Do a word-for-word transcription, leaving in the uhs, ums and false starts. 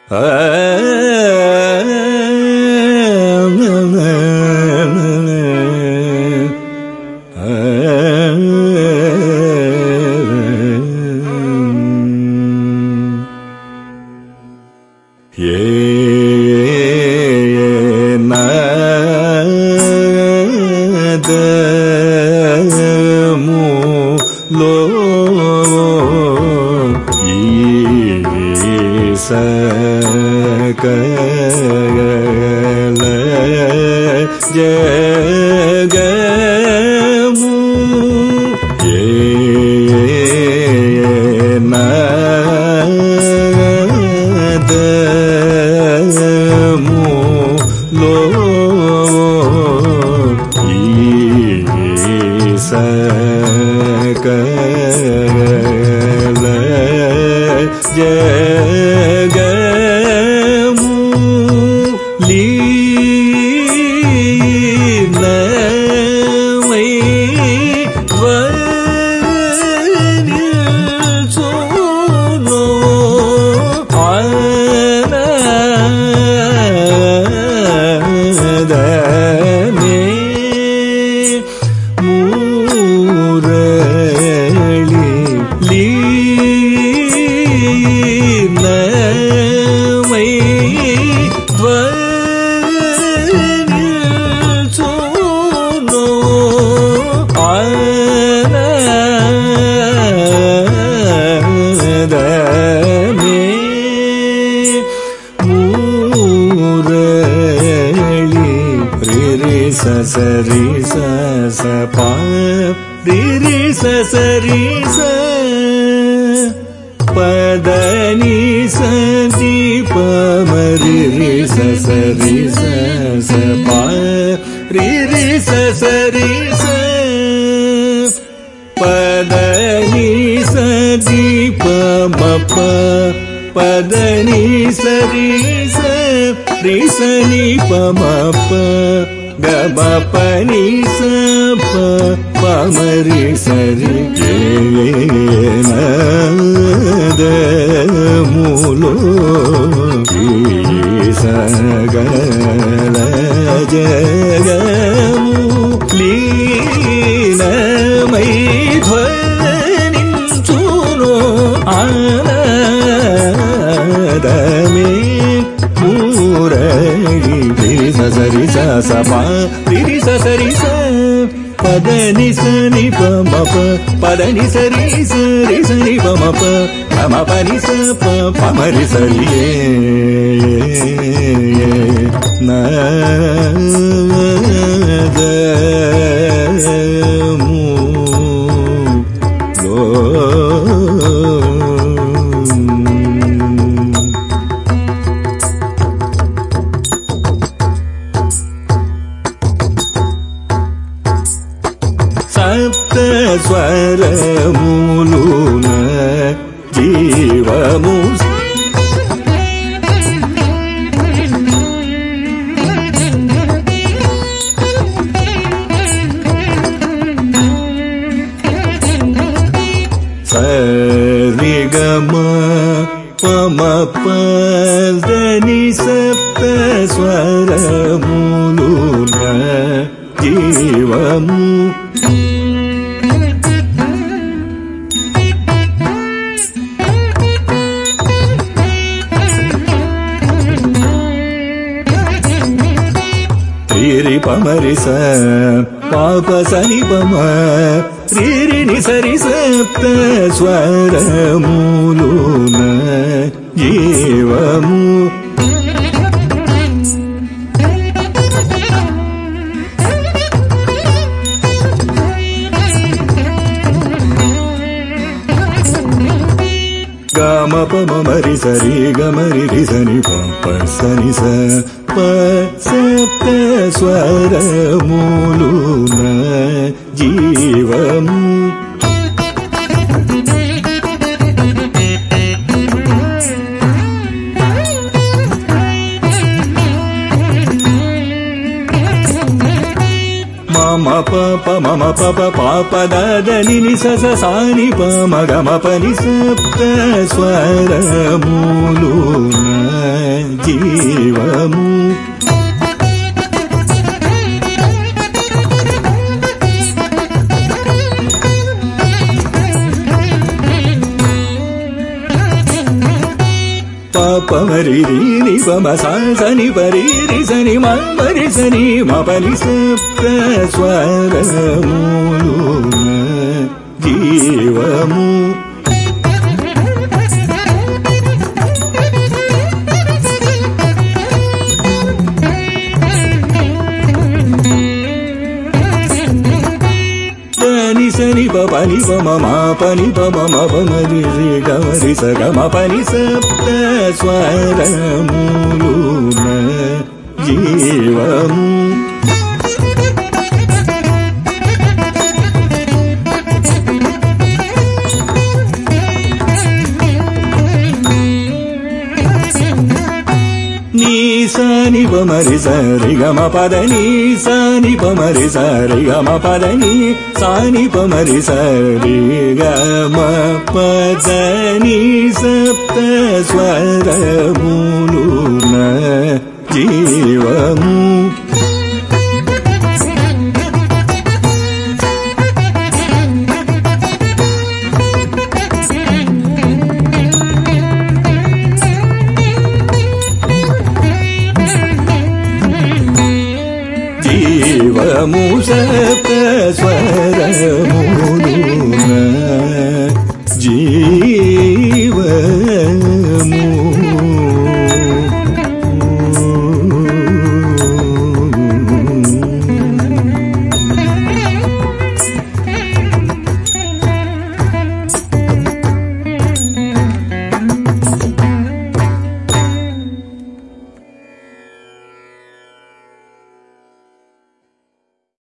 ma ప ప మమ ప ప పాప దద నిని స స సాని ప మగ మ పని సప్త స్వరములు జీవము పమరి ని పమ సని పరి రి సని మ మరి సని మ పని సప్త స్వరములు జీవము సని ప పని ప మ పని ప మ పమరి రి గమరి స గమ పని సప్త స్వరములు జీవము నీ సాని పమరి సరి గమ పదని సాని పమరి సరి గమ పదని సాని పమరి సరి గమ పదని సప్త స్వరములు జీవము జీవము సప్త స్వరములు జీవము